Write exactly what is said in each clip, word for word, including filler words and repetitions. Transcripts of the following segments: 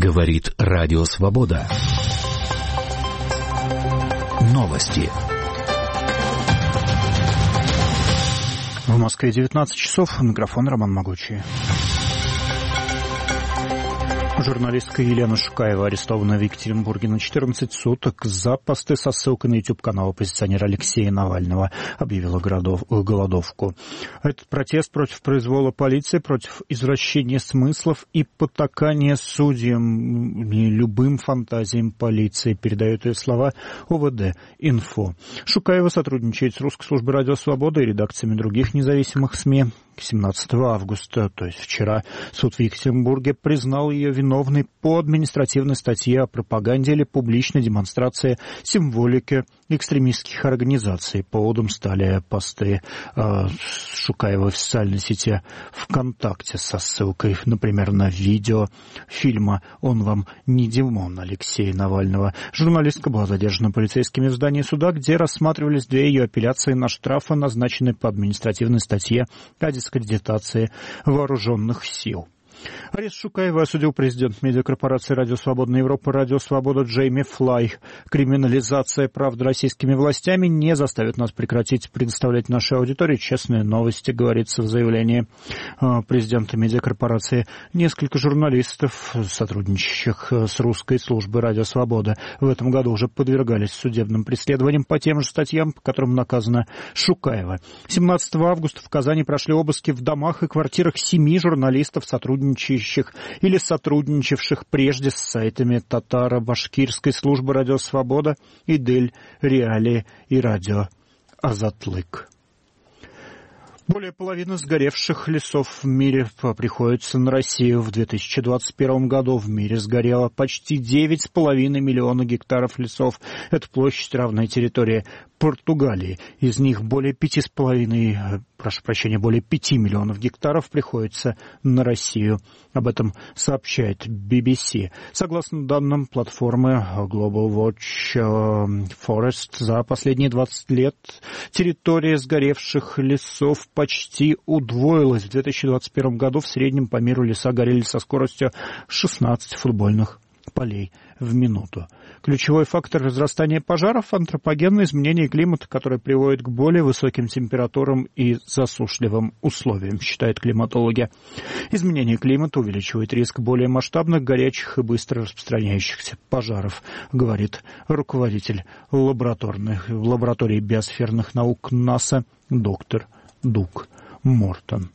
Говорит Радио Свобода. Новости. В Москве девятнадцать часов. Микрофон Роман Могучий. Журналистка Елена Шукаева арестована в Екатеринбурге на четырнадцать суток за посты со ссылкой на YouTube-канал оппозиционера Алексея Навального, объявила голодовку. Этот протест против произвола полиции, против извращения смыслов и потакания судьям и любым фантазиям полиции, передает ее слова ОВД-Инфо. Шукаева сотрудничает с Русской службой Радио Свобода и редакциями других независимых СМИ. семнадцатого августа, то есть вчера, суд в Екатеринбурге признал ее виновной по административной статье о пропаганде или публичной демонстрации символики экстремистских организаций. Поводом стали посты э, Шукаевой в социальной сети ВКонтакте со ссылкой, например, на видео фильма «Он вам не Димон» Алексея Навального. Журналистка была задержана полицейскими в здании суда, где рассматривались две ее апелляции на штрафы, назначенные по административной статье о дискредитации вооруженных сил. Арест Шукаевой осудил президент медиакорпорации «Радио Свобода» Европы «Радио Свобода» Джейми Флай. Криминализация правды российскими властями не заставит нас прекратить предоставлять нашей аудитории честные новости, говорится в заявлении президента медиакорпорации. Несколько журналистов, сотрудничающих с Русской службой «Радио Свобода», в этом году уже подвергались судебным преследованиям по тем же статьям, по которым наказана Шукаева. семнадцатого августа в Казани прошли обыски в домах и квартирах семи журналистов, сотрудничающих или сотрудничавших прежде с сайтами татаро-башкирской службы «Радио Свобода», «Идель», «Реалии» и «Радио Азатлык». Более половины сгоревших лесов в мире приходится на Россию. В две тысячи двадцать первом году в мире сгорело почти девять с половиной миллионов гектаров лесов. Это площадь, равная территории Португалии. Из них более пяти с половиной, прошу прощения, более пяти миллионов гектаров приходится на Россию. Об этом сообщает би би си. Согласно данным платформы Global Watch Forest, за последние двадцать лет территория сгоревших лесов почти удвоилась. В две тысячи двадцать первом году в среднем по миру леса горели со скоростью шестнадцать футбольных полей в минуту. Ключевой фактор разрастания пожаров – антропогенное изменение климата, которое приводит к более высоким температурам и засушливым условиям, считают климатологи. Изменение климата увеличивает риск более масштабных, горячих и быстро распространяющихся пожаров, говорит руководитель лабораторных, лаборатории биосферных наук НАСА доктор Дуг Мортон.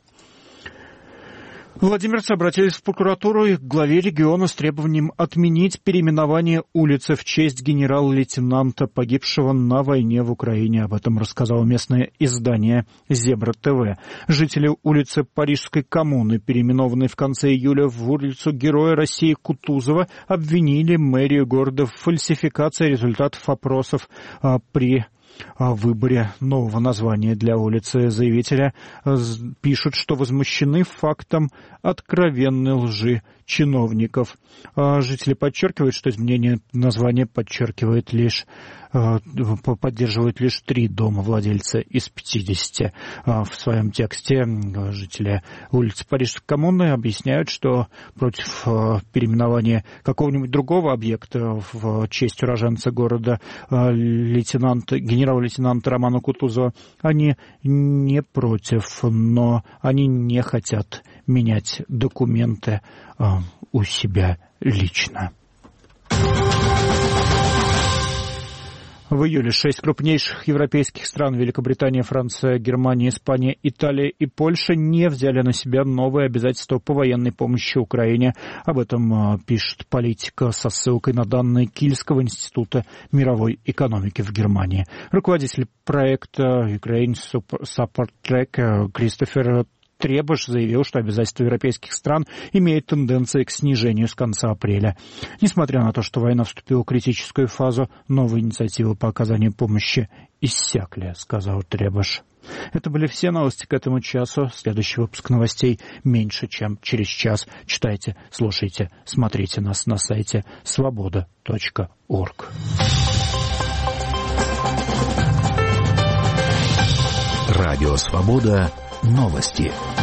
Владимирцы обратились в прокуратуру и к главе региона с требованием отменить переименование улицы в честь генерал-лейтенанта, погибшего на войне в Украине. Об этом рассказало местное издание «Зебра ТВ». Жители улицы Парижской коммуны, переименованной в конце июля в улицу Героя России Кутузова, обвинили мэрию города в фальсификации результатов опросов а, при о выборе нового названия для улицы. Заявители пишут, что возмущены фактом откровенной лжи чиновников. Жители подчеркивают, что изменение названия подчеркивает лишь, поддерживают лишь три домовладельца из пятидесяти. В своем тексте жители улицы Парижской коммуны объясняют, что против переименования какого-нибудь другого объекта в честь уроженца города лейтенанта, генерал-лейтенанта Романа Кутузова они не против, но они не хотят менять документы у себя лично. В июле шесть крупнейших европейских стран — Великобритания, Франция, Германия, Испания, Италия и Польша — не взяли на себя новые обязательства по военной помощи Украине. Об этом пишет «Политика» со ссылкой на данные Кильского института мировой экономики в Германии. Руководитель проекта Ukraine Support Track Кристофер Требаш заявил, что обязательства европейских стран имеют тенденции к снижению с конца апреля. Несмотря на то, что война вступила в критическую фазу, новые инициативы по оказанию помощи иссякли, сказал Требаш. Это были все новости к этому часу. Следующий выпуск новостей меньше, чем через час. Читайте, слушайте, смотрите нас на сайте свобода точка орг. Радио Свобода. Новости.